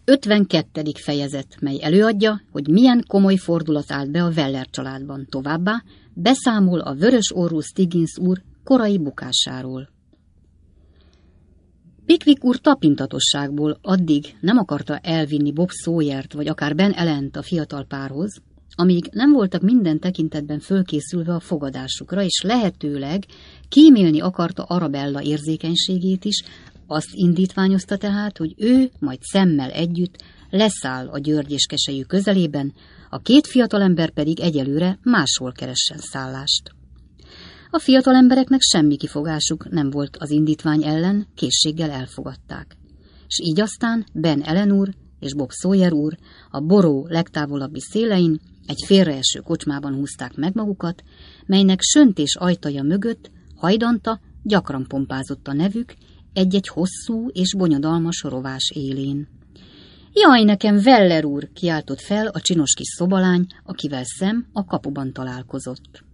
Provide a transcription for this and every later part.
52. fejezet, mely előadja, hogy milyen komoly fordulat állt be a Weller családban. Továbbá beszámol a vörös orrú Stiggins úr korai bukásáról. Pickwick úr tapintatosságból addig nem akarta elvinni Bob Sawyert vagy akár Ben Allent a fiatal párhoz, amíg nem voltak minden tekintetben fölkészülve a fogadásukra, és lehetőleg kímélni akarta Arabella érzékenységét is. Azt indítványozta tehát, hogy ő majd Sammel együtt leszáll a György-és-Keselyű közelében, a két fiatalember pedig egyelőre máshol keressen szállást. A fiatalembereknek semmi kifogásuk nem volt az indítvány ellen, készséggel elfogadták. És így aztán Ben Allen úr és Bob Sawyer úr a Boró legtávolabbi szélein egy félreeső kocsmában húzták meg magukat, melynek söntés ajtaja mögött hajdanta gyakran pompázott a nevük egy-egy hosszú és bonyodalmas rovás élén. Jaj, nekem Weller úr, kiáltott fel a csinos kis szobalány, akivel Sam a kapuban találkozott.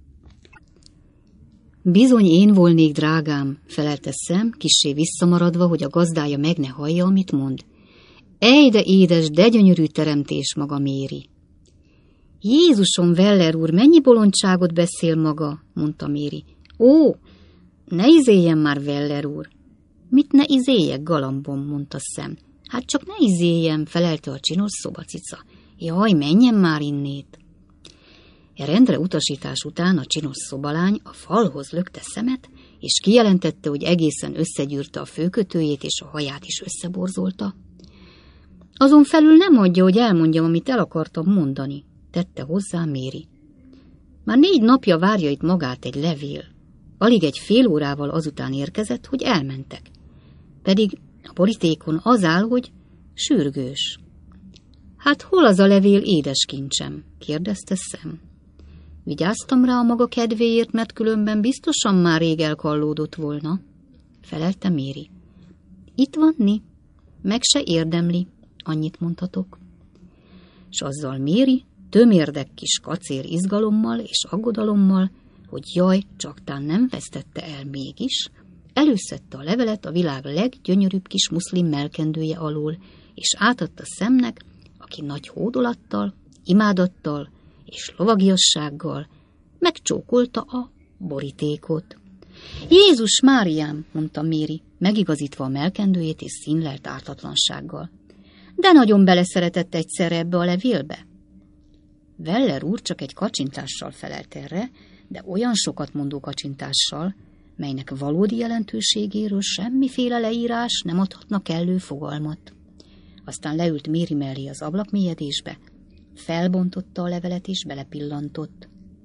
Bizony én volnék, drágám, felelte Sam, kissé visszamaradva, hogy a gazdája meg ne hallja, amit mond. Ej, de édes, de gyönyörű teremtés maga Méri. Jézusom, Weller úr, mennyi bolondságot beszél maga, mondta Méri. Ó, ne izéljen már, Weller úr. Mit ne izéljek, galambom, mondta Sam. Hát csak ne izéljem, felelte a csinos szobacica. Jaj, menjen már innét. Rendre utasítás után a csinos szobalány a falhoz lökte Samet, és kijelentette, hogy egészen összegyűrte a főkötőjét, és a haját is összeborzolta. Azon felül nem hagyja, hogy elmondjam, amit el akartam mondani, tette hozzá Méri. Már 4 napja várja itt magát egy levél. Alig egy fél órával azután érkezett, hogy elmentek. Pedig a borítékon az áll, hogy sürgős. Hát hol az a levél, édes kincsem? Kérdezte Sam. Vigyáztam rá a maga kedvéért, mert különben biztosan már rég elkallódott volna, felelte Méri. Itt van Ni, meg se érdemli, annyit mondhatok. S azzal Méri tömérdek kis kacér izgalommal és aggodalommal, hogy jaj, csaktán nem vesztette el mégis, előszedte a levelet a világ leggyönyörűbb kis muszlim mellkendője alól, és átadta Samnek, aki nagy hódolattal, imádattal és lovagiassággal megcsókolta a borítékot. Jézus Máriám, mondta Méri, megigazítva a mellkendőjét és színlelt ártatlansággal. De nagyon beleszeretett egyszerre ebbe a levélbe. Weller úr csak egy kacsintással felelt erre, de olyan sokat mondó kacsintással, melynek valódi jelentőségéről semmiféle leírás nem adhatna kellő fogalmat. Aztán leült Méri mellé az ablakmélyedésbe, felbontotta a levelet és belepillantott.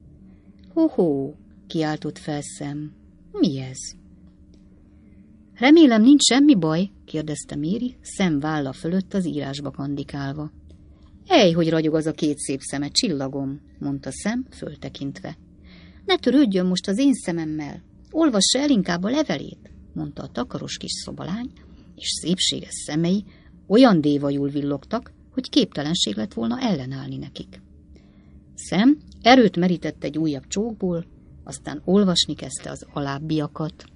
Ho-ho, kiáltott fel Sam. Mi ez? Remélem nincs semmi baj, kérdezte Méri, Sam válla fölött az írásba kandikálva. Ej, hogy ragyog az a 2 szép szeme, csillagom, mondta Sam föltekintve. Ne törődjön most az én szememmel, olvassa el inkább a levelét, mondta a takaros kis szobalány, és szépséges szemei olyan dévajul villogtak, hogy képtelenség lett volna ellenállni nekik. Sam erőt merített egy újabb csókból, aztán olvasni kezdte az alábbiakat.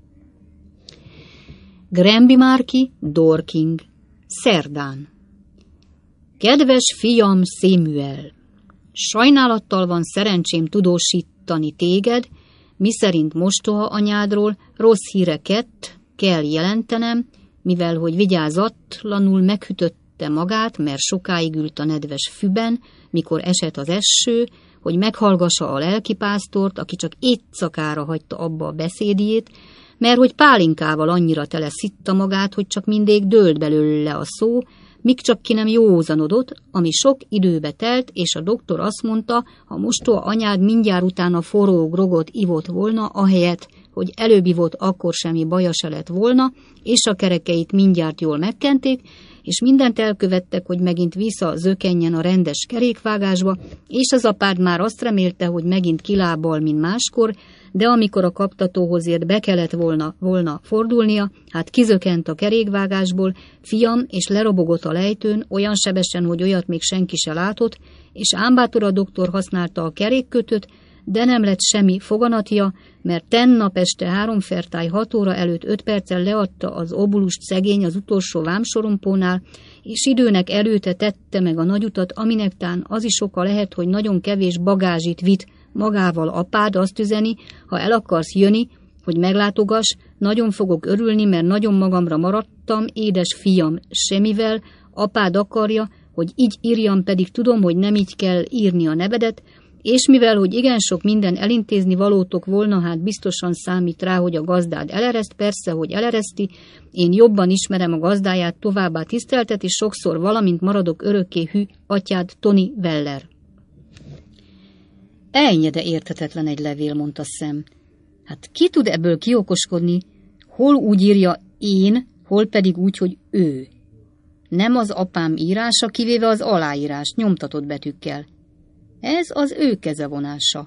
Granby Marki, Dorking, szerdán. Kedves fiam Samuel, sajnálattal van szerencsém tudósítani téged, miszerint mostoha anyádról rossz híreket kell jelentenem, mivel hogy vigyázatlanul meghütötte magát, mert sokáig ült a nedves füben, mikor esett az eső, hogy meghallgassa a lelkipásztort, aki csak éjszakára hagyta abba a beszédjét, mert hogy pálinkával annyira tele szitta magát, hogy csak mindig dőlt belőle a szó, míg csak ki nem józanodott, ami sok időbe telt, és a doktor azt mondta, ha mostoha anyád mindjárt utána forró grogot ivott volna, ahelyett, hogy előbb ivott, akkor semmi baja se lett volna, és a kerekeit mindjárt jól megkenték, és mindent elkövettek, hogy megint visszazökkenjen a rendes kerékvágásba, és az apád már azt remélte, hogy megint kilábal, mint máskor, de amikor a kaptatóhoz ért, be kellett volna fordulnia, hát kizökent a kerékvágásból, fiam, és lerobogott a lejtőn, olyan sebesen, hogy olyat még senki se látott, és ámbátor a doktor használta a kerékkötőt, de nem lett semmi foganatja, mert tennap este 3 fertály 6 óra előtt 5 perccel leadta az obulust szegény az utolsó vámsorompónál, és időnek előtte tette meg a nagyutat, aminek tán az is oka lehet, hogy nagyon kevés bagázsit vitt magával apád, azt üzeni, ha el akarsz jönni, hogy meglátogass, nagyon fogok örülni, mert nagyon magamra maradtam, édes fiam, semmivel, apád akarja, hogy így írjam, pedig tudom, hogy nem így kell írni a nevedet, és mivel, hogy igen sok minden elintézni valótok volna, hát biztosan számít rá, hogy a gazdád elereszt, persze, hogy elereszti, én jobban ismerem a gazdáját, továbbá tiszteltet, és sokszor valamint maradok örökké hű atyád, Tony Weller. Ennyi, de érthetetlen egy levél, mondta Sam. Hát ki tud ebből kiokoskodni, hol úgy írja én, hol pedig úgy, hogy ő. Nem az apám írása, kivéve az aláírás, nyomtatott betűkkel. Ez az ő kezevonása.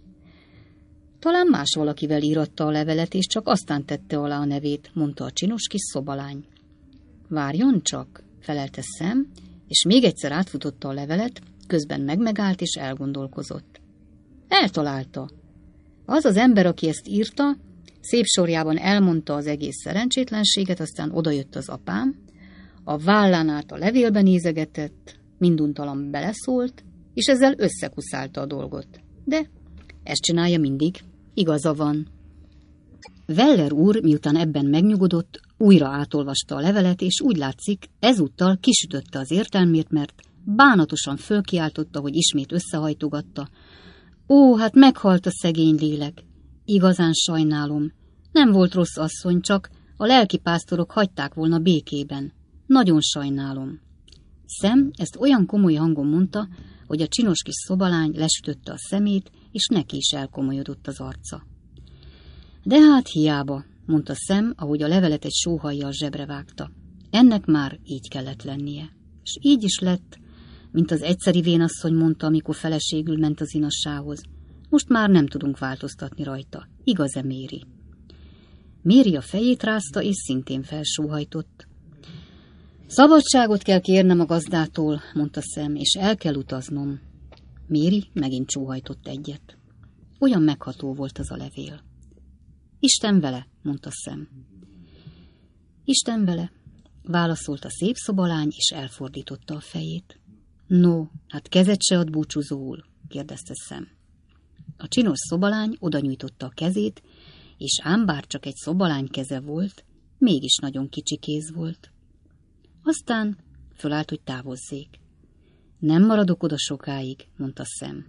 Talán más valakivel íratta a levelet, és csak aztán tette alá a nevét, mondta a csinos kis szobalány. Várjon csak, felelte Sam, és még egyszer átfutotta a levelet, közben megállt és elgondolkozott. Eltalálta. Az az ember, aki ezt írta, szép sorjában elmondta az egész szerencsétlenséget, aztán odajött az apám, a vállán át a levélben nézegetett, minduntalan beleszólt, és ezzel összekuszálta a dolgot. De ezt csinálja mindig, igaza van. Weller úr, miután ebben megnyugodott, újra átolvasta a levelet, és úgy látszik, ezúttal kisütötte az értelmét, mert bánatosan fölkiáltotta, hogy ismét összehajtogatta. Ó, hát meghalt a szegény lélek. Igazán sajnálom. Nem volt rossz asszony, csak a lelkipásztorok hagyták volna békében. Nagyon sajnálom. Sam ezt olyan komoly hangon mondta, hogy a csinos kis szobalány lesütötte a szemét, és neki is elkomolyodott az arca. De hát hiába, mondta Sam, ahogy a levelet egy sóhajjal zsebre vágta. Ennek már így kellett lennie. És így is lett, mint az egyszeri vénasszony mondta, amikor feleségül ment az inassához. Most már nem tudunk változtatni rajta. Igaz-e, Méri? Méri a fejét rázta, és szintén felsóhajtott. Szabadságot kell kérnem a gazdától, mondta Sam, és el kell utaznom. Méri megint csóhajtott egyet. Olyan megható volt az a levél. Isten vele, mondta Sam. Isten vele, válaszolt a szép szobalány, és elfordította a fejét. No, hát kezet se ad búcsúzóul, kérdezte Sam. A csinos szobalány odanyújtotta a kezét, és ám bár csak egy szobalány keze volt, mégis nagyon kicsi kéz volt. Aztán fölállt, hogy távozzék. Nem maradok oda sokáig, mondta Sam.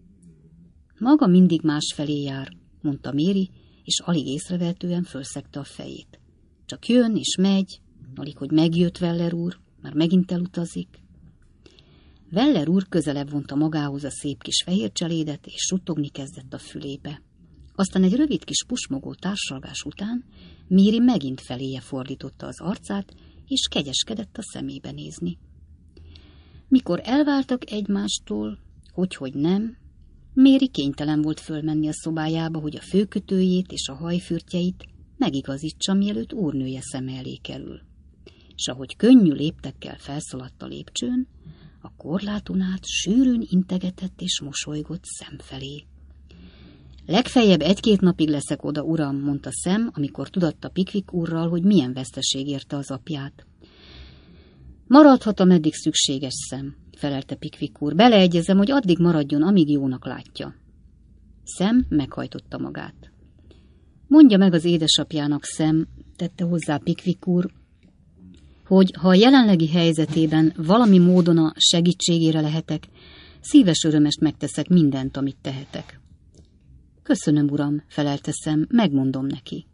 Maga mindig másfelé jár, mondta Méri, és alig észrevehetően fölszegte a fejét. Csak jön és megy, alig, hogy megjött Weller úr, már megint elutazik. Weller úr közelebb vonta magához a szép kis fehér cselédet, és suttogni kezdett a fülébe. Aztán egy rövid kis pusmogó társalgás után Méri megint feléje fordította az arcát, és kegyeskedett a szemébe nézni. Mikor elváltak egymástól, hogy nem, Méri kénytelen volt fölmenni a szobájába, hogy a főkötőjét és a hajfürtjeit megigazítsa, mielőtt úrnője szeme elé kerül. És ahogy könnyű léptekkel felszaladt a lépcsőn, a korláton át sűrűn integetett és mosolygott Sam felé. Legfeljebb 1-2 napig leszek oda, uram, mondta Sam, amikor tudatta Pickwick úrral, hogy milyen veszteség érte az apját. Maradhat, ameddig szükséges, Sam, felelte Pickwick úr. Beleegyezem, hogy addig maradjon, amíg jónak látja. Sam meghajtotta magát. Mondja meg az édesapjának, Sam, tette hozzá Pickwick úr, hogy ha a jelenlegi helyzetében valami módon a segítségére lehetek, szíves örömest megteszek mindent, amit tehetek. Köszönöm, uram, felelte Sam, megmondom neki.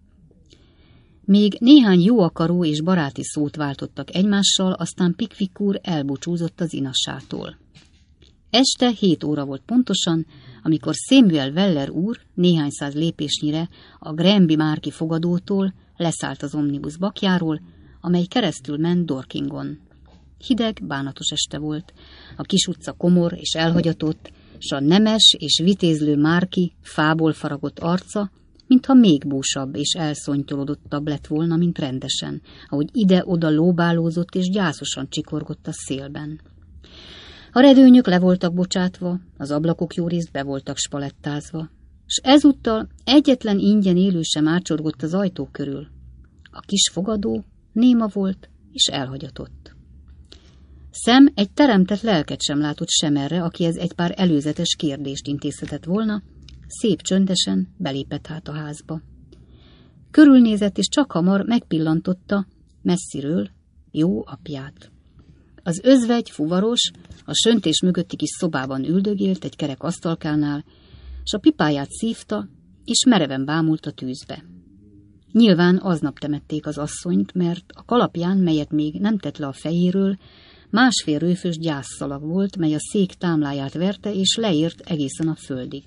Még néhány jó akaró és baráti szót váltottak egymással, aztán Pickwick úr elbúcsúzott az inassától. Este 7 óra volt pontosan, amikor Samuel Weller úr néhány száz lépésnyire a Granby márki fogadótól leszállt az omnibus bakjáról, amely keresztül ment Dorkingon. Hideg, bánatos este volt, a kis utca komor és elhagyatott, s a nemes és vitézlő márki fából faragott arca, mintha még búsabb és elszontyolodottabb lett volna, mint rendesen, ahogy ide-oda lóbálózott és gyászosan csikorgott a szélben. A redőnyök le voltak bocsátva, az ablakok jórészt be voltak spalettázva, s ezúttal egyetlen ingyen élő sem ácsorgott az ajtó körül. A kis fogadó néma volt és elhagyatott. Sam egy teremtett lelket sem látott sem erre, akihez egy pár előzetes kérdést intézhetett volna, szép csöndesen belépett hát a házba. Körülnézett, és csak hamar megpillantotta messziről jó apját. Az özvegy, fuvaros, a söntés mögötti kis szobában üldögélt egy kerek asztalkánál, s a pipáját szívta, és mereven bámult a tűzbe. Nyilván aznap temették az asszonyt, mert a kalapján, melyet még nem tett le a fejéről, másfél rőfös gyászszalag volt, mely a szék támláját verte, és leért egészen a földig.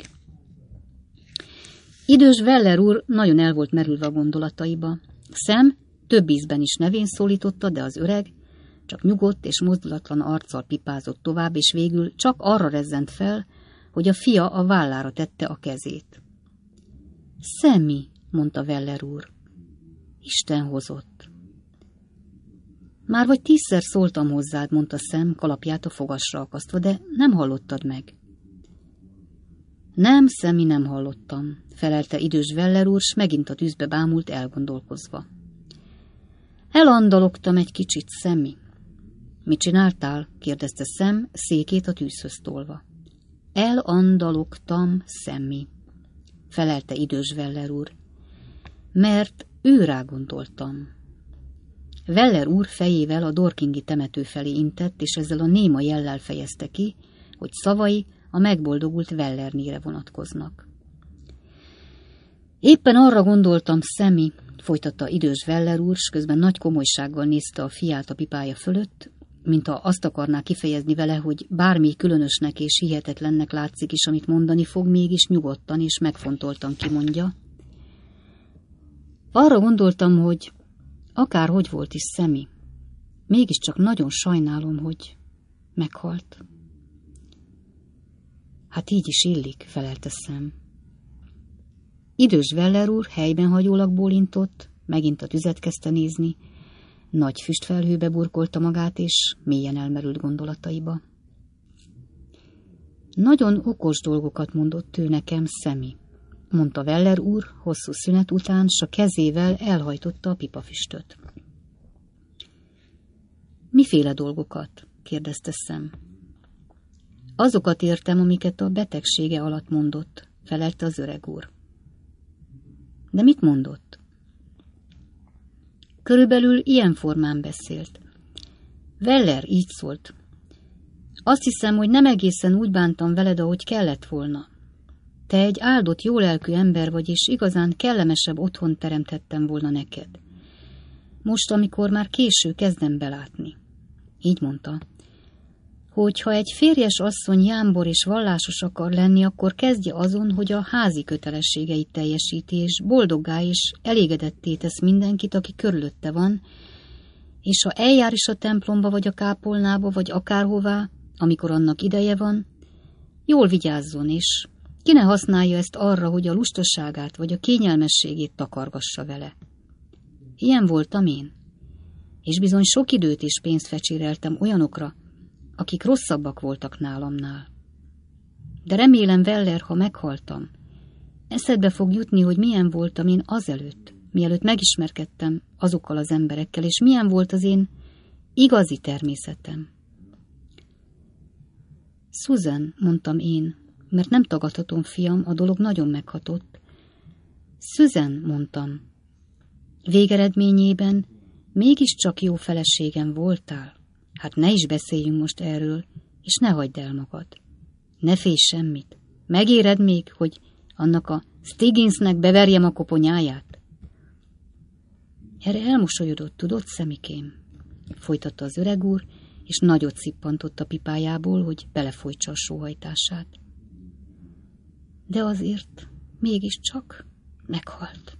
Idős Weller úr nagyon el volt merülve a gondolataiba. Sam több ízben is nevén szólította, de az öreg csak nyugodt és mozdulatlan arccal pipázott tovább, és végül csak arra rezzent fel, hogy a fia a vállára tette a kezét. Sammy, mondta Weller úr. Isten hozott. Már vagy 10-szer szóltam hozzád, mondta Sam kalapját a fogasra akasztva, de nem hallottad meg. Nem, Sammy, nem hallottam, felelte idős Weller úr, s megint a tűzbe bámult elgondolkozva. Elandalogtam egy kicsit, Sammy. Mit csináltál? Kérdezte Sam, székét a tűzhöz tolva. Elandalogtam, Sammy, felelte idős Weller úr, mert őrá gondoltam. Weller úr fejével a Dorkingi temető felé intett, és ezzel a néma jellel fejezte ki, hogy szavai a megboldogult Wellernére vonatkoznak. Éppen arra gondoltam, Sammy, folytatta idős Weller úr, s közben nagy komolysággal nézte a fiát a pipája fölött, mintha azt akarná kifejezni vele, hogy bármi különösnek és hihetetlennek látszik is, amit mondani fog, mégis nyugodtan és megfontoltan kimondja. Arra gondoltam, hogy akárhogy volt is Sammy, mégiscsak nagyon sajnálom, hogy meghalt. Hát így is illik, felelte Sam. Idős Weller úr helyben hagyólag bólintott, megint a tüzet kezdte nézni, nagy füstfelhőbe burkolta magát, és mélyen elmerült gondolataiba. Nagyon okos dolgokat mondott ő nekem, Sammy, mondta Weller úr hosszú szünet után, s a kezével elhajtotta a pipafüstöt. Miféle dolgokat? kérdezte Sam. Azokat értem, amiket a betegsége alatt mondott, felelte az öreg úr. De mit mondott? Körülbelül ilyen formán beszélt. Weller így szólt. Azt hiszem, hogy nem egészen úgy bántam veled, ahogy kellett volna. Te egy áldott, jólelkű ember vagy, és igazán kellemesebb otthont teremthettem volna neked. Most, amikor már késő, kezdem belátni. Így mondta, hogy ha egy férjes asszony jámbor és vallásos akar lenni, akkor kezdje azon, hogy a házi kötelességeit teljesíti, és boldoggá és elégedetté tesz mindenkit, aki körülötte van, és ha eljár is a templomba, vagy a kápolnába, vagy akárhová, amikor annak ideje van, jól vigyázzon, és ki ne használja ezt arra, hogy a lustaságát vagy a kényelmességét takargassa vele. Ilyen voltam én, és bizony sok időt és pénzt fecséreltem olyanokra, akik rosszabbak voltak nálamnál. De remélem, Weller, ha meghaltam, eszedbe fog jutni, hogy milyen voltam én azelőtt, mielőtt megismerkedtem azokkal az emberekkel, és milyen volt az én igazi természetem. Susan, mondtam én, mert nem tagadhatom, fiam, a dolog nagyon meghatott. Susan, mondtam, végeredményében mégiscsak jó feleségem voltál. Hát ne is beszéljünk most erről, és ne hagyd el magad. Ne félj semmit. Megéred még, hogy annak a Stigginsnek beverjem a koponyáját? Erre elmosolyodott, tudod, Szemikém? Folytatta az öreg úr, és nagyot szippantott a pipájából, hogy belefolytsa a sóhajtását. De azért mégiscsak meghalt.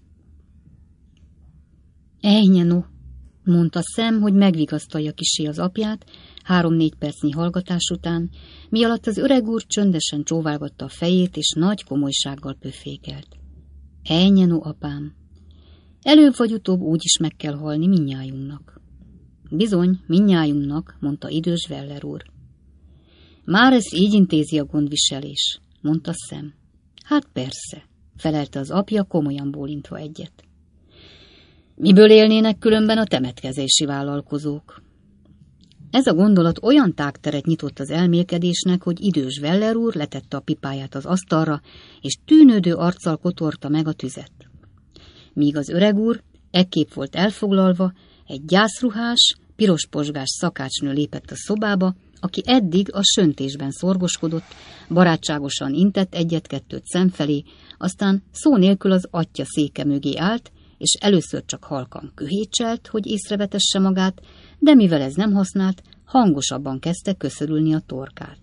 Ejnye no, mondta Sam, hogy megvigasztalja kissé az apját, 3-4 percnyi hallgatás után, mi alatt az öreg úr csöndesen csóválgatta a fejét, és nagy komolysággal pöffékelt. Ejnye no, apám, előbb vagy utóbb úgy is meg kell halni mindnyájunknak. Bizony, mindnyájunknak, mondta idős Weller úr. Már ez így intézi a gondviselés, mondta Sam. Hát persze, felelte az apja komolyan bólintva egyet. Miből élnének különben a temetkezési vállalkozók? Ez a gondolat olyan tágteret nyitott az elmélkedésnek, hogy idős Weller úr letette a pipáját az asztalra, és tűnődő arccal kotorta meg a tüzet. Míg az öreg úr ekképp volt elfoglalva, egy gyászruhás, piros pozsgás szakácsnő lépett a szobába, aki eddig a söntésben szorgoskodott, barátságosan intett egyet-kettőt szemfelé, aztán szó nélkül az atyja széke mögé állt, és először csak halkan köhécselt, hogy észrevetesse magát, de mivel ez nem használt, hangosabban kezdte köszörülni a torkát.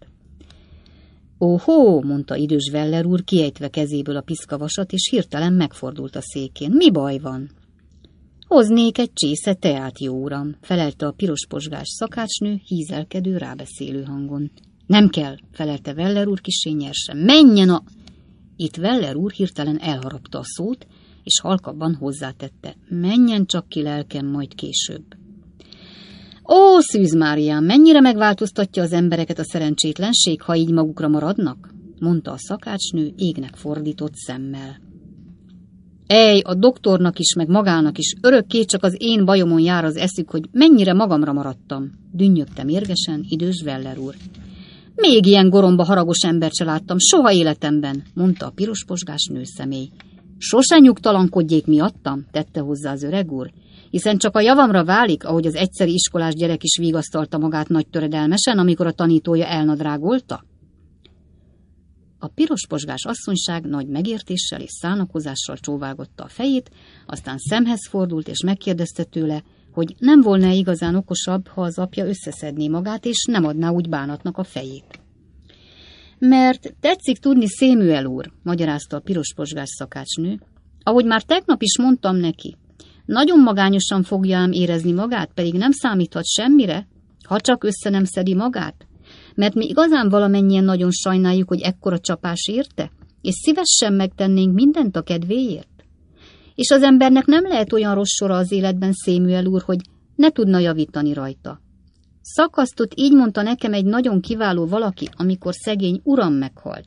Óhó, mondta idős Weller úr, kiejtve kezéből a piszkavasat, és hirtelen megfordult a székén. Mi baj van? Hoznék egy csésze teát, jó uram, felelte a piros pozsgás szakácsnő hízelkedő, rábeszélő hangon. Nem kell, felelte Weller úr kissé nyersen. Menjen a... Itt Weller úr hirtelen elharapta a szót, és halkabban hozzátette. Menjen csak ki, lelkem, majd később. Ó, Szűz Máriám, mennyire megváltoztatja az embereket a szerencsétlenség, ha így magukra maradnak? Mondta a szakácsnő égnek fordított szemmel. Ej, a doktornak is, meg magának is örökké csak az én bajomon jár az eszük, hogy mennyire magamra maradtam, dünnyögte mérgesen idős Weller úr. Még ilyen goromba haragos embert se láttam soha életemben, mondta a pirosposgás nőszemély. Sose nyugtalankodjék miattam, tette hozzá az öreg úr, hiszen csak a javamra válik, ahogy az egyszeri iskolás gyerek is vigasztalta magát nagy töredelmesen, amikor a tanítója elnadrágolta. A pirosposgás asszonyság nagy megértéssel és szánakozással csóválgatta a fejét, aztán Samhez fordult és megkérdezte tőle, hogy nem volna igazán okosabb, ha az apja összeszedné magát, és nem adná úgy bánatnak a fejét. Mert tetszik tudni, Samuel úr, magyarázta a pirosposgás szakácsnő, ahogy már tegnap is mondtam neki, nagyon magányosan fogja ám érezni magát, pedig nem számíthat semmire, ha csak össze nem szedi magát, mert mi igazán valamennyien nagyon sajnáljuk, hogy ekkora csapás érte, és szívesen megtennénk mindent a kedvéért. És az embernek nem lehet olyan rossz sora az életben, Samuel úr, hogy ne tudna javítani rajta. Szakasztott, így mondta nekem egy nagyon kiváló valaki, amikor szegény uram meghalt.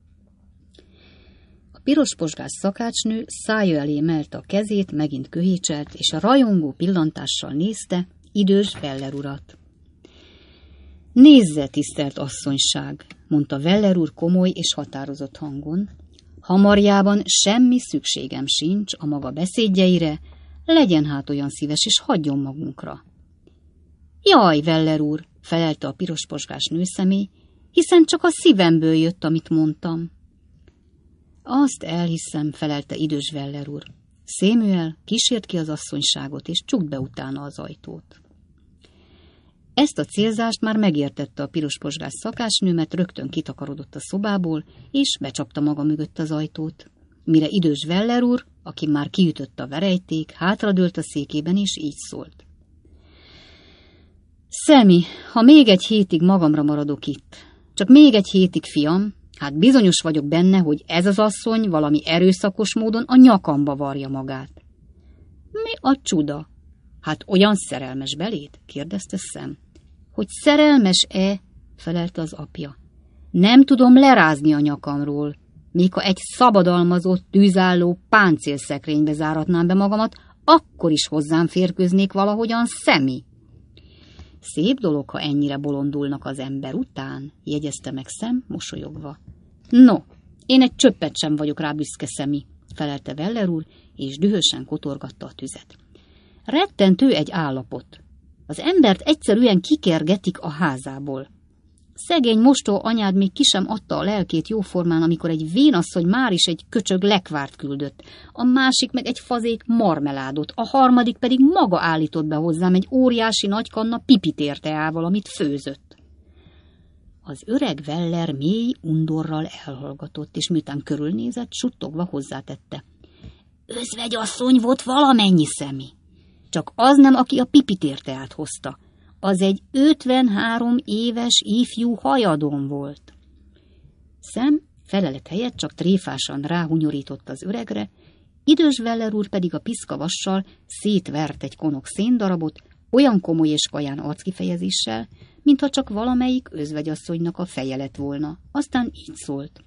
A pirosposgás szakácsnő szája elé emelte a kezét, megint köhécselt, és a rajongó pillantással nézte idős Weller urat. Nézze, tisztelt asszonyság, mondta Weller úr komoly és határozott hangon. Hamarjában semmi szükségem sincs a maga beszédjeire, legyen hát olyan szíves, és hagyjon magunkra. Jaj, Weller úr, felelte a pirosposgás nőszemély, hiszen csak a szívemből jött, amit mondtam. Azt elhiszem, felelte idős Weller úr. Samuel kísért ki az asszonyságot, és csukd be utána az ajtót. Ezt a célzást már megértette a pirosposgás szakácsnő, mert rögtön kitakarodott a szobából, és becsapta maga mögött az ajtót. Mire idős Weller úr, aki már kiütött a verejték, hátradőlt a székében, és így szólt. Sammy, ha még egy hétig magamra maradok itt, csak még egy hétig, fiam, hát bizonyos vagyok benne, hogy ez az asszony valami erőszakos módon a nyakamba varja magát. Mi a csuda? Hát olyan szerelmes beléd? Kérdezte Sam. Hogy szerelmes-e? Felelte az apja. Nem tudom lerázni a nyakamról, még ha egy szabadalmazott, tűzálló páncélszekrénybe záratnám be magamat, akkor is hozzám férkőznék valahogyan, Sammy. Szép dolog, ha ennyire bolondulnak az ember után, jegyezte meg Sam mosolyogva. No, én egy csöppet sem vagyok rá büszke, Sammy, felelte Weller úr, és dühösen kotorgatta a tüzet. Rettentő egy állapot. Az embert egyszerűen kikergetik a házából. Szegény mostó anyád még ki sem adta a lelkét jóformán, amikor egy vénasszony már is egy köcsög lekvárt küldött, a másik meg egy fazék marmeládot, a harmadik pedig maga állított be hozzám egy óriási nagykanna pipitérteával, amit főzött. Az öreg Weller mély undorral elhallgatott, és miután körülnézett, suttogva hozzátette. Özvegyasszony volt valamennyi, Sammy. Csak az nem, aki a pipitérteát hozta. Az egy 53 éves ifjú hajadon volt. Sam felelet helyett csak tréfásan ráhunyorított az öregre, idős Weller úr pedig a piszkavassal szétvert egy konok széndarabot, olyan komoly és kaján arckifejezéssel, mintha csak valamelyik özvegyasszonynak a feje lett volna. Aztán így szólt.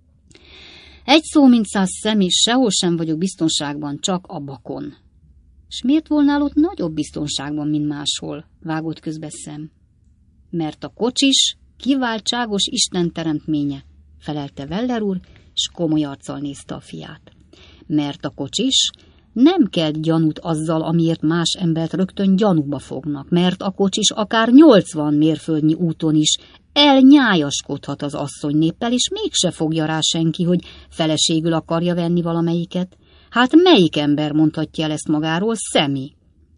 Egy szó, mint 100 szem, és sehol sem vagyok biztonságban, csak a bakon. S miért volnál ott nagyobb biztonságban, mint máshol? Vágott közbe Sam. Mert a kocsis kiváltságos Isten teremtménye, felelte Weller úr, s komoly arccal nézte a fiát. Mert a kocsis nem kelt gyanút azzal, amiért más embert rögtön gyanúba fognak, mert a kocsis akár 80 mérföldnyi úton is elnyájaskodhat az asszonynéppel, és mégse fogja rá senki, hogy feleségül akarja venni valamelyiket. Hát melyik ember mondhatja el ezt magáról? Sammy.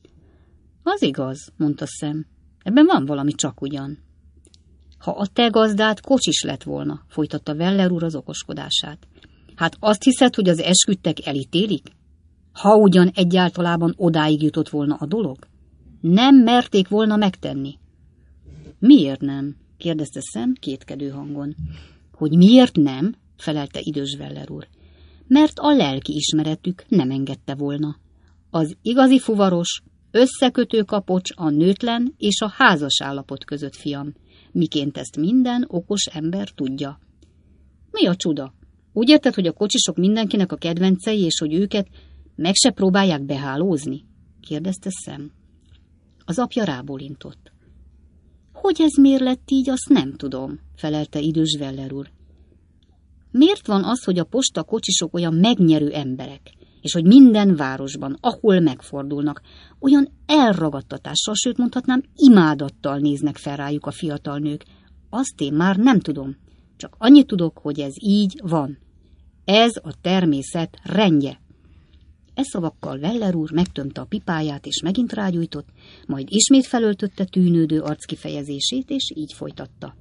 Az igaz, mondta Sam. Ebben van valami csak ugyan. Ha a te gazdád kocsis lett volna, folytatta Weller úr az okoskodását. Hát azt hiszed, hogy az esküdtek elítélik? Ha ugyan egyáltalában odáig jutott volna a dolog? Nem merték volna megtenni. Miért nem? kérdezte Sam kétkedő hangon. Hogy miért nem? Felelte idős Weller úr. Mert a lelki ismeretük nem engedte volna. Az igazi fuvaros, összekötő kapocs a nőtlen és a házas állapot között, fiam, miként ezt minden okos ember tudja. Mi a csuda? Úgy érted, hogy a kocsisok mindenkinek a kedvencei, és hogy őket meg se próbálják behálózni? Kérdezte Sam. Az apja rábólintott. Hogy ez miért lett így, azt nem tudom, felelte idős Weller úr. Miért van az, hogy a posta kocsisok olyan megnyerő emberek, és hogy minden városban, ahol megfordulnak, olyan elragadtatással, sőt mondhatnám imádattal néznek fel rájuk a fiatal nők? Azt én már nem tudom, csak annyit tudok, hogy ez így van. Ez a természet rendje. E szavakkal Weller úr megtömte a pipáját, és megint rágyújtott, majd ismét felöltötte tűnődő arckifejezését, és így folytatta.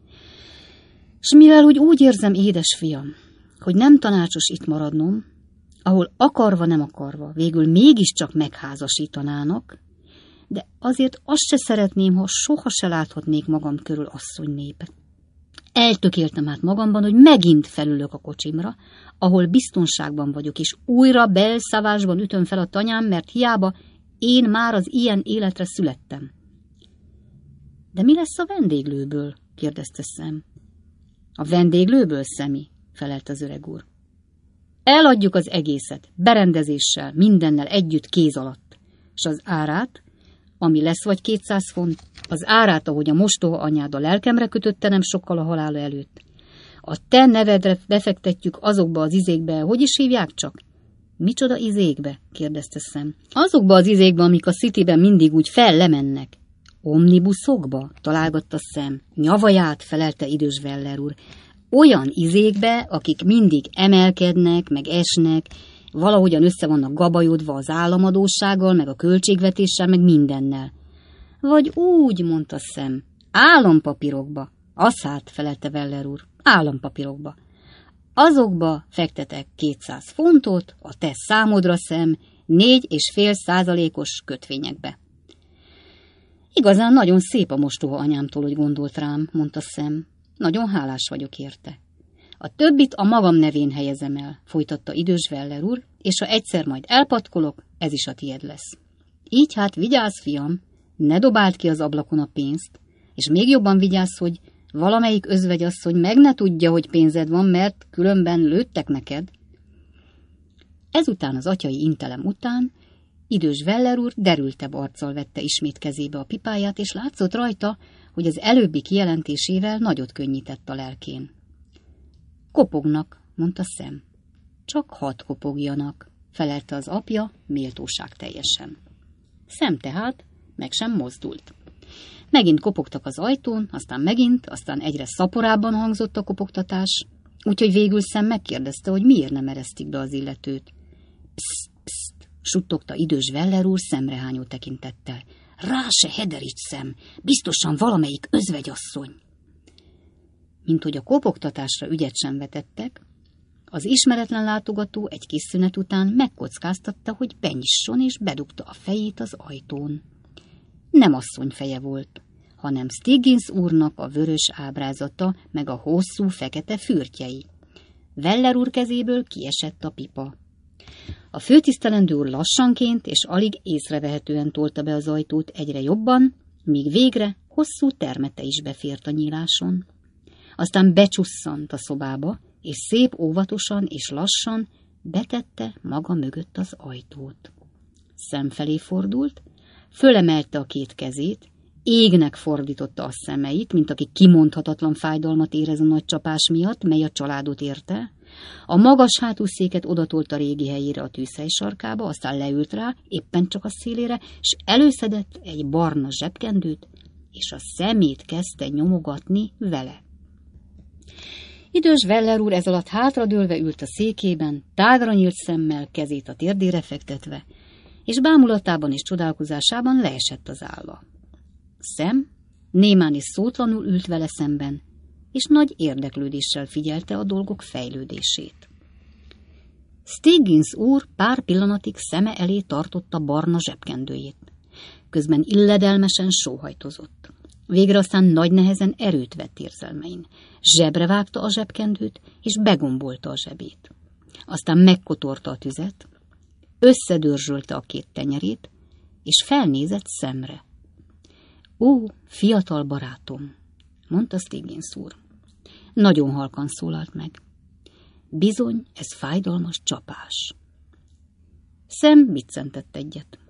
S mivel úgy érzem, édes fiam, hogy nem tanácsos itt maradnom, ahol akarva nem akarva, végül mégiscsak megházasítanának, de azért azt se szeretném, ha soha se láthatnék magam körül asszonynépet. Eltökéltem át magamban, hogy megint felülök a kocsimra, ahol biztonságban vagyok, és újra belszavásban ütöm fel a tanyám, mert hiába én már az ilyen életre születtem. De mi lesz a vendéglőből? kérdezte Sam. A vendéglőből, Sammy, felelt az öreg úr. Eladjuk az egészet, berendezéssel, mindennel együtt kéz alatt, és az árát, ami lesz vagy 200 font, az árát, ahogy a mostoha anyád a lelkemre kötötte nem sokkal a halála előtt. A te nevedre befektetjük azokba az izékbe, hogy is hívják csak? Micsoda izékbe? kérdezte Sam. Azokba az izékbe, amik a Cityben mindig úgy fellemennek. Omnibuszokba? Találgatta Sam. Nyavaját, felelte idős Weller úr. Olyan izékbe, akik mindig emelkednek, meg esnek, valahogyan össze vannak gabajodva az államadóssággal, meg a költségvetéssel, meg mindennel. Vagy úgy, mondta Sam, állampapírokba. Asszát, felelte Weller úr, állampapírokba. Azokba fektetek 200 fontot, a te számodra, Sam, 4,5%-os kötvényekbe. Igazán nagyon szép a mostoha anyámtól, hogy gondolt rám, mondta Sam. Nagyon hálás vagyok érte. A többit a magam nevén helyezem el, folytatta idős Weller úr, és ha egyszer majd elpatkolok, ez is a tied lesz. Így hát vigyázz, fiam, ne dobáld ki az ablakon a pénzt, és még jobban vigyázz, hogy valamelyik özvegyasszony meg ne tudja, hogy pénzed van, mert különben lőttek neked. Ezután az atyai intelem után idős Weller úr derültebb arccal vette ismét kezébe a pipáját, és látszott rajta, hogy az előbbi kijelentésével nagyot könnyített a lelkén. Kopognak, mondta Sam. Csak 6 kopogjanak, felelte az apja méltóság teljesen. Sam tehát meg sem mozdult. Megint kopogtak az ajtón, aztán megint, aztán egyre szaporábban hangzott a kopogtatás, úgyhogy végül Sam megkérdezte, hogy miért nem eresztik be az illetőt. Pszt, pszt, suttogta idős Weller úr szemrehányó tekintettel. Rá se hederíts, Sam, biztosan valamelyik özvegyasszony. Mint hogy a kopogtatásra ügyet sem vetettek, az ismeretlen látogató egy kis szünet után megkockáztatta, hogy benyisson, és bedugta a fejét az ajtón. Nem asszony feje volt, hanem Stiggins úrnak a vörös ábrázata, meg a hosszú fekete fürtjei. Weller úr kezéből kiesett a pipa. A főtisztelendő úr lassanként és alig észrevehetően tolta be az ajtót egyre jobban, míg végre hosszú termete is befért a nyíláson. Aztán becsusszant a szobába, és szép óvatosan és lassan betette maga mögött az ajtót. Szemfelé fordult, fölemelte a két kezét, égnek fordította a szemeit, mint aki kimondhatatlan fájdalmat érez a nagy csapás miatt, mely a családot érte. A magas hátúszéket odatolt a régi helyére a tűzhely sarkába, aztán leült rá, éppen csak a szélére, és előszedett egy barna zsebkendőt, és a szemét kezdte nyomogatni vele. Idős Weller úr ez alatt hátradőlve ült a székében, tágra nyílt szemmel, kezét a térdére fektetve, és bámulatában és csodálkozásában leesett az álla. Sam némán és szótlanul ült vele szemben, és nagy érdeklődéssel figyelte a dolgok fejlődését. Stiggins úr pár pillanatig szeme elé tartotta barna zsebkendőjét. Közben illedelmesen sóhajtozott. Végre aztán nagy nehezen erőt vett érzelmein. Zsebre vágta a zsebkendőt, és begombolta a zsebét. Aztán megkotorta a tüzet, összedörzsölte a két tenyerét, és felnézett Samre. Ó, fiatal barátom, mondta Stiggins úr. Nagyon halkan szólalt meg. Bizony, ez fájdalmas csapás. Sam biccentett egyet.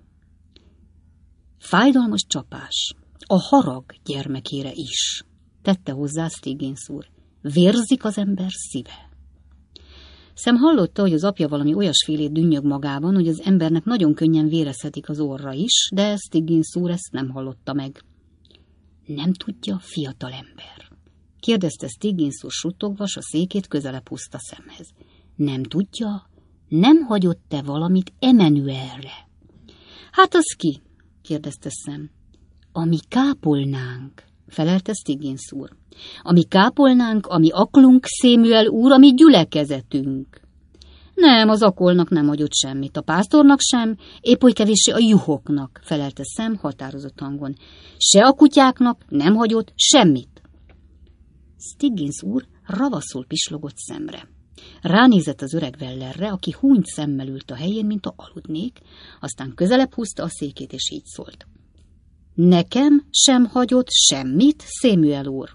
Fájdalmas csapás. A harag gyermekére is, tette hozzá Stiggins úr. Vérzik az ember szíve. Sam hallotta, hogy az apja valami olyasfélét dünnyög magában, hogy az embernek nagyon könnyen vérezhetik az orra is, de Stiggins úr ezt nem hallotta meg. Nem tudja, fiatal ember? Kérdezte Stiggins úr suttogva, s a székét közelebb húzta Samhez. Nem tudja? Nem hagyott-e valamit Emmanuelre? Hát az ki? Kérdezte Sam. A mi kápolnánk, felelte Stiggins úr. A mi kápolnánk, a mi aklunk, Samuel úr, a mi gyülekezetünk. Nem, az akolnak nem hagyott semmit, a pásztornak sem, épp oly kevéssé a juhoknak, felelte Sam határozott hangon. Se a kutyáknak nem hagyott semmit. Stiggins úr ravaszul pislogott Samre. Ránézett az öreg Wellerre, aki húnyt szemmel ült a helyén, mint a aludnék, aztán közelebb húzta a székét, és így szólt. Nekem sem hagyott semmit, Samuel úr.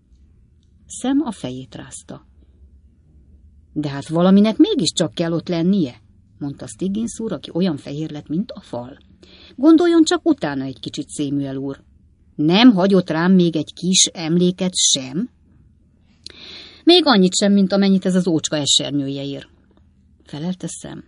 Sam a fejét rázta. De hát valaminek mégiscsak kell ott lennie, mondta Stiggins úr, aki olyan fehér lett, mint a fal. Gondoljon csak utána egy kicsit, Samuel úr. Nem hagyott rám még egy kis emléket sem? Még annyit sem, mint amennyit ez az ócska esernyője ír, felelte Sam.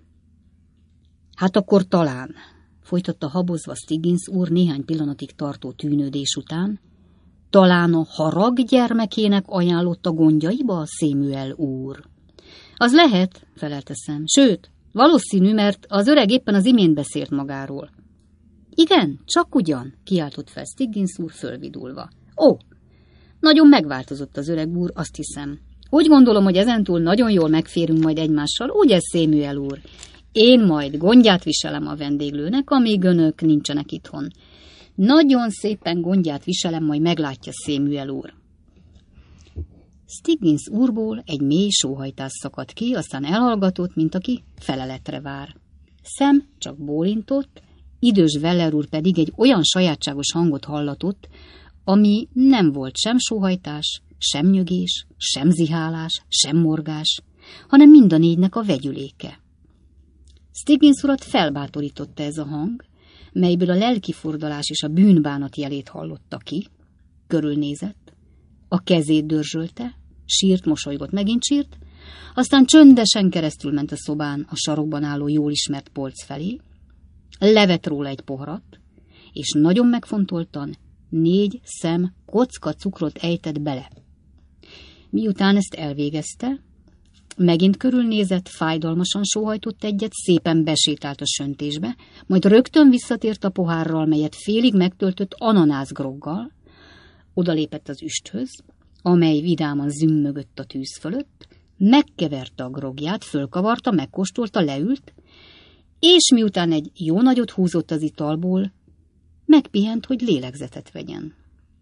Hát akkor talán, folytatta habozva Stiggins úr néhány pillanatig tartó tűnődés után, talán a harag gyermekének ajánlott a gondjaiba a Samuel úr. Az lehet, felelte Sam, sőt, valószínű, mert az öreg éppen az imént beszélt magáról. Igen, csak ugyan, kiáltott fel Stiggins úr fölvidulva. Ó, nagyon megváltozott az öreg úr, azt hiszem. Úgy gondolom, hogy ezentúl nagyon jól megférünk majd egymással, ugye, Samuel úr? Én majd gondját viselem a vendéglőnek, amíg önök nincsenek itthon. Nagyon szépen gondját viselem, majd meglátja, Samuel úr. Stiggins úrból egy mély sóhajtás szakadt ki, aztán elhallgatott, mint aki feleletre vár. Sam csak bólintott, idős Weller úr pedig egy olyan sajátságos hangot hallatott, ami nem volt sem sóhajtás, sem nyögés, sem zihálás, sem morgás, hanem mind a négynek a vegyüléke. Stiggins urat felbátorította ez a hang, melyből a lelkifordulás és a bűnbánat jelét hallotta ki, körülnézett, a kezét dörzsölte, sírt, mosolygott, megint sírt, aztán csöndesen keresztülment a szobán a sarokban álló jól ismert polc felé, levett róla egy poharat, és nagyon megfontoltan 4 szem kocka cukrot ejtett bele. Miután ezt elvégezte, megint körülnézett, fájdalmasan sóhajtott egyet, szépen besétált a söntésbe, majd rögtön visszatért a pohárral, melyet félig megtöltött ananászgroggal, odalépett az üsthöz, amely vidáman zümmögött a tűz fölött, megkeverte a grogját, fölkavarta, megkóstolta, leült, és miután egy jó nagyot húzott az italból, megpihent, hogy lélegzetet vegyen.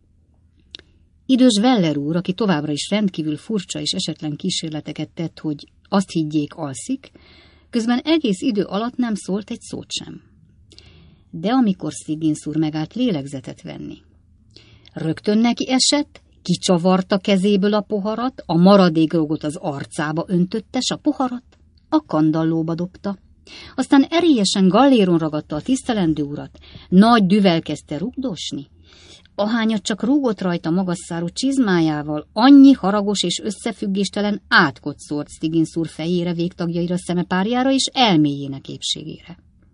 Idős Weller úr, aki továbbra is rendkívül furcsa és esetlen kísérleteket tett, hogy azt higgyék, alszik, közben egész idő alatt nem szólt egy szót sem. De amikor Stiggins úr megállt lélegzetet venni, Rögtön neki esett, kicsavarta kezéből a poharat, a maradék rogot az arcába öntötte, s a poharat a kandallóba dobta. Aztán erélyesen galléron ragadta a tisztelendő urat, nagy düvel kezdte rugdosni. Ahányat csak rúgott rajta magasszárú csizmájával, annyi haragos és összefüggéstelen átkot szórt Stiggins úr fejére, végtagjaira, szemepárjára és elméjének épségére.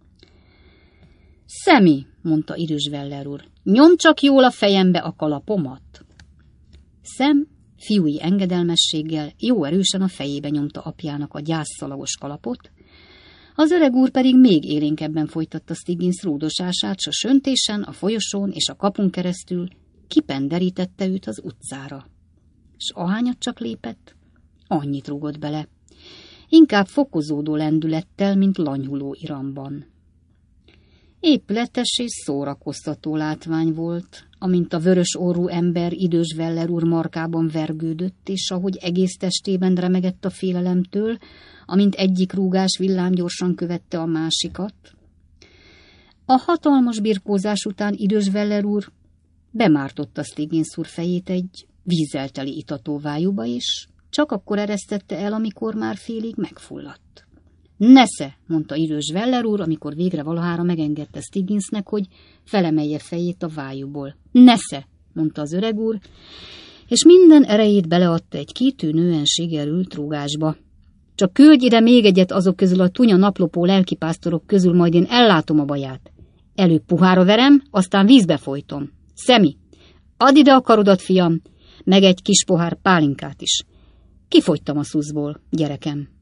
Sammy, mondta idős Weller úr, nyom csak jól a fejembe a kalapomat. Sam fiúi engedelmességgel jó erősen a fejébe nyomta apjának a gyászszalagos kalapot, az öreg úr pedig még élénkebben folytatta Stiggins rúdosását, s a söntésen, a folyosón és a kapun keresztül kipenderítette őt az utcára. S ahányat csak lépett, annyit rúgott bele, inkább fokozódó lendülettel, mint lanyhuló iramban. Épületes és szórakoztató látvány volt, amint a vörös orrú ember idős Weller úr markában vergődött, és ahogy egész testében remegett a félelemtől, amint egyik rúgás villámgyorsan követte a másikat. A hatalmas birkózás után idős Weller úr bemártotta Stiggins úr fejét egy vízzel teli itatóvájúba, és csak akkor eresztette el, amikor már félig megfulladt. Nesze, mondta idős Weller úr, amikor végre valahára megengedte Stigginsnek, hogy felemelje fejét a vájúból. Nesze, mondta az öreg úr, és minden erejét beleadta egy kitűnően sikerült rúgásba. Csak küldj ide még egyet azok közül a tunya naplopó lelkipásztorok közül, majd én ellátom a baját. Előbb puhára verem, aztán vízbe folytom. Sammy, add ide a karodat, fiam, meg egy kis pohár pálinkát is. Kifogytam a szuszból, gyerekem.